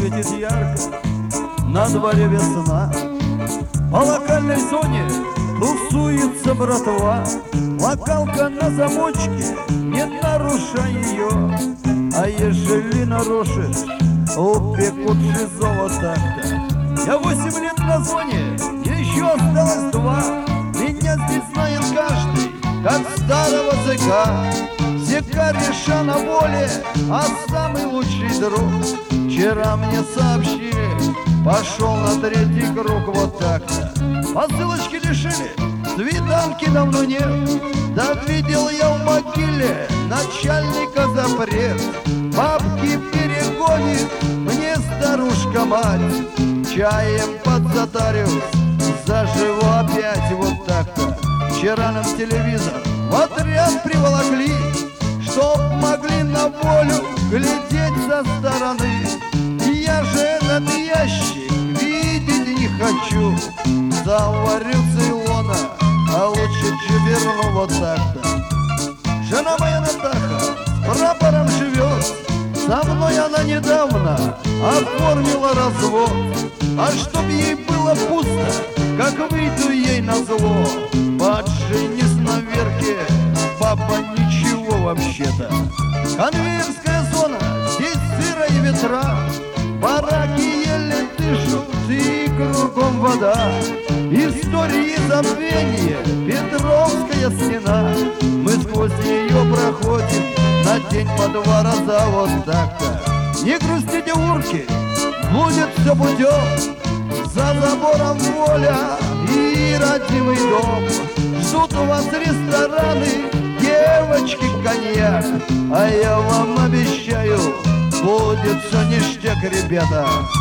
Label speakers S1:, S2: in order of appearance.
S1: светит ярко, на дворе весна. По локальной зоне тусуется братва, локалка на замочке, не нарушай ее. А ежели нарушишь, упекут ШИЗО вот так-то. Я 8 лет на зоне, еще осталось 2. Меня здесь знает каждый, как старого зэка. Все кореша на воле, а самый лучший друг. Вчера мне сообщили, пошел на 3-й круг вот так-то. Посылочки лишили, свиданки давно нет. Да видел я в могиле начальника запрет. Бабки перегонит мне старушка-мать. Чаем подзатарюсь, заживу опять вот так-то. Вчера нам телевизор в отряд приволокли, чтоб могли на волю глядеть со стороны. Я же этот ящик видеть не хочу. Заварю Цейлона, а лучше верну вот так-то. Жена моя Натаха с прапором живет. Со мной она недавно оформила развод. А чтоб ей было пусто, как выйду ей на зло, подженись на верке, папа, ничего вообще-то. Конвейерская зона, здесь сыро и ветра, бараки еле дышат и кругом вода. Истории забвения, Петровская стена, мы сквозь нее проходим на день по 2 раза вот так-то. Не грустите, урки, будет все путем. За забором воля и родимый дом. Ждут у вас рестораны, девочки, коньяк. А я вам обещаю, будет все ништяк, ребята.